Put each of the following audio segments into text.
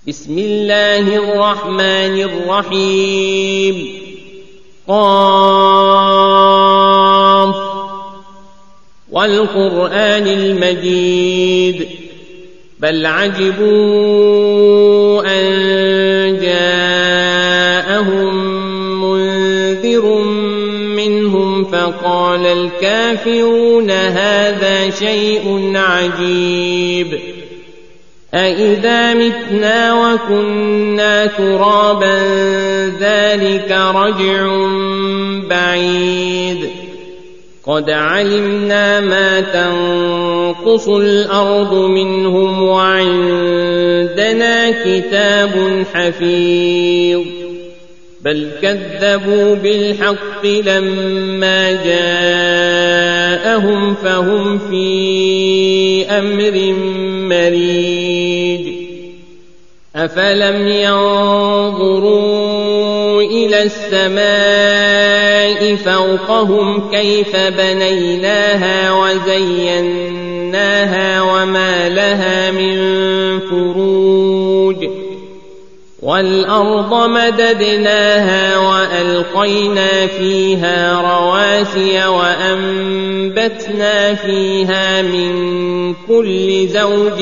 بسم الله الرحمن الرحيم قاف والقرآن المجيد بل عجبوا أن جاءهم منذر منهم فقال الكافرون هذا شيء عجيب أإذا متنا وكنا ترابا ذلك رجع بعيد قد علمنا ما تنقص الأرض منهم وعندنا كتاب حفيظ بل كذبوا بالحق لما جاءهم فهم في أمر مريج أفلم ينظروا إلى السماء فوقهم كيف بنيناها وزيناها وما لها من فروج والأرض مددناها وألقينا فيها رواسي وأنبتنا فيها من كل زوج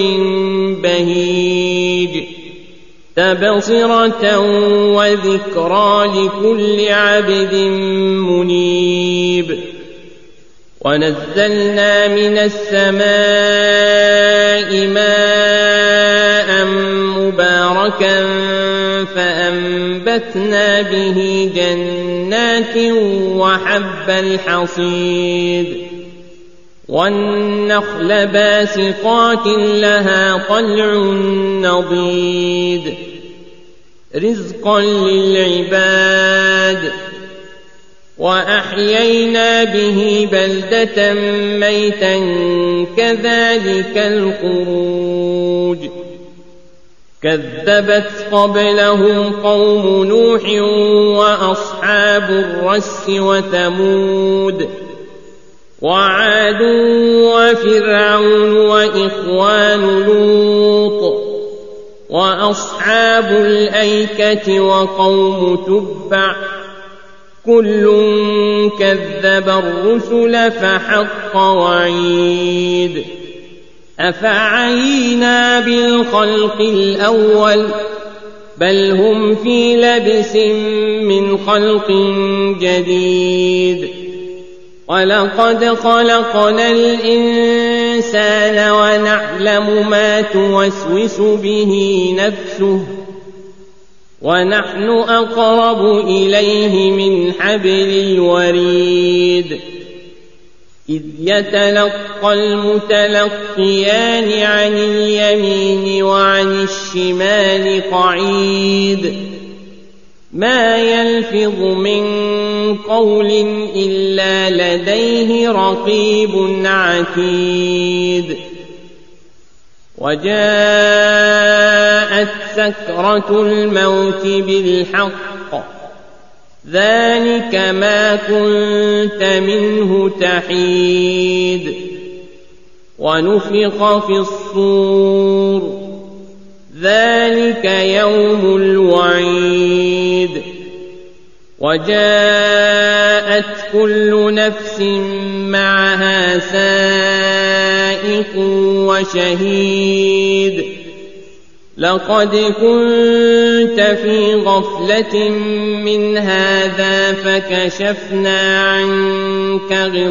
بهيج تبصرة وذكرى لكل عبد منيب ونزلنا من السماء ماء مباركا فأنبتنا به جنات وحب الحصيد والنخل باسقات لها طلع نضيد رزقا للعباد وأحيينا به بلدة ميتا كذلك الخروج كذبت قبلهم قوم نوح وأصحاب الرس وثمود وعاد وفرعون وإخوان لوط وأصحاب الأيكة وقوم تبع كل كذب الرسل فحق وعيد أفعينا بالخلق الأول بل هم في لبس من خلق جديد ولقد خلقنا الإنسان ونعلم ما توسوس به نفسه ونحن أقرب إليه من حبل الوريد إذ يتلقى المتلقيان عن اليمين وعن الشمال قعيد ما يلفظ من قول إلا لديه رقيب عتيد وجاءت سكرة الموت بالحق ذلك ما كنت منه تحيد ونفخ في الصور ذلك يوم الوعيد وجاءت كل نفس معها سائق وشهيد لقد كنت في غفلة من هذا فكشفنا عنك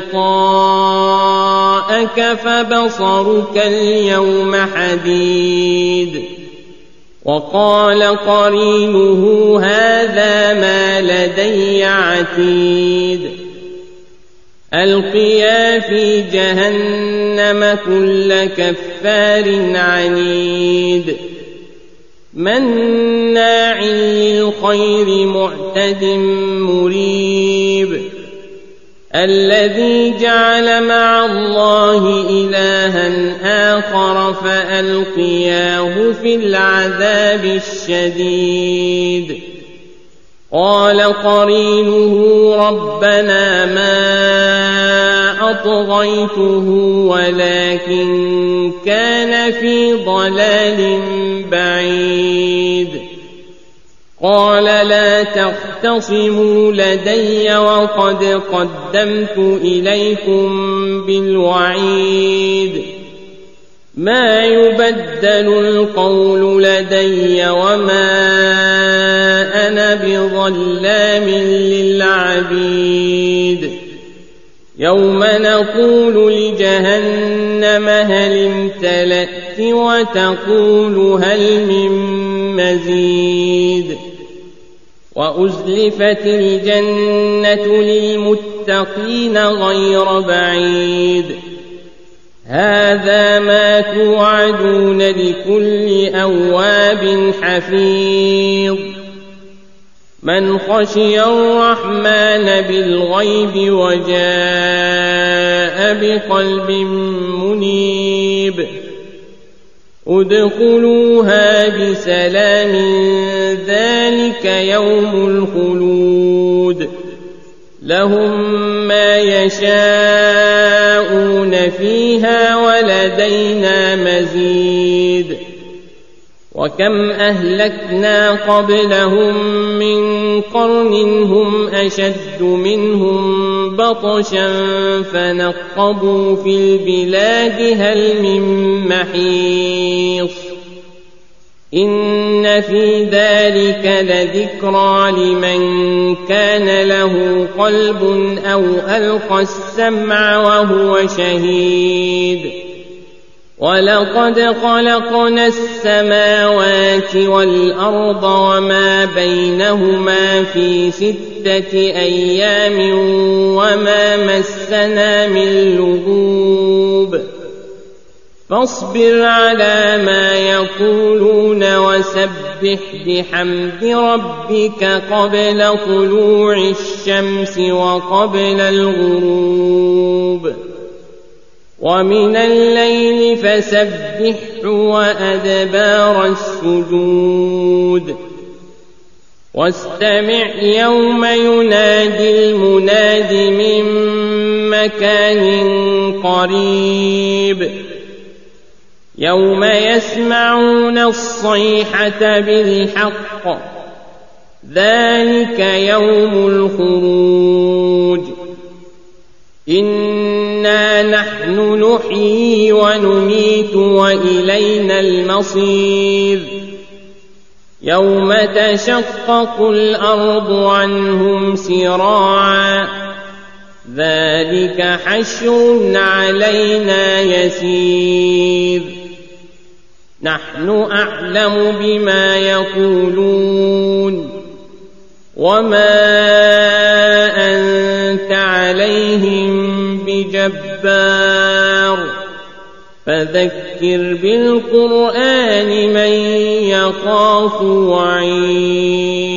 غطاءك فبصرك اليوم حديد وقال قرينه هذا ما لدي عتيد ألقيا في جهنم كل كفار عنيد مناع للخير معتد مريب الذي جعل مع الله إلها آخر فألقياه في العذاب الشديد قال قرينه ربنا ما أطغيته ولكن كان في ضلال بعيد قال لا تختصموا لدي وقد قدمت إليكم بالوعيد ما يبدل القول لدي وما أنا بظلام للعبيد يوم نقول لجهنم هل امتلأت وتقول هل من مزيد وأزلفت الجنة للمتقين غير بعيد هذا ما توعدون لكل أواب حفيظ من خشي الرحمن بالغيب وجاء بقلب منيب ادخلوها بسلام ذلك يوم الخلود لهم ما يشاءون فيها ولدينا مزيد وكم أهلكنا قبلهم من قرن هم أشد منهم بطشا فنقبوا في البلاد هل من محيص إن في ذلك لذكرى لمن كان له قلب أو ألقى السمع وهو شهيد ولقد خلقنا السماوات والأرض وما بينهما في 6 أيام وما مسنا من لغوب فاصبر على ما يقولون وسبح بحمد ربك قبل طلوع الشمس وقبل الغروب ومن الليل فسبحه وأدبار السجود واستمع يوم ينادي المناد من مكان قريب يوم يسمعون الصيحة بالحق ذلك يوم الخروج إنا نحن نحيي ونميت وإلينا المصير يوم تشقق الأرض عنهم سراعا ذلك حشر علينا يسير نحن أعلم بما يقولون وما أنت عليهم بجبار فذكر بالقرآن من يخاف وعيد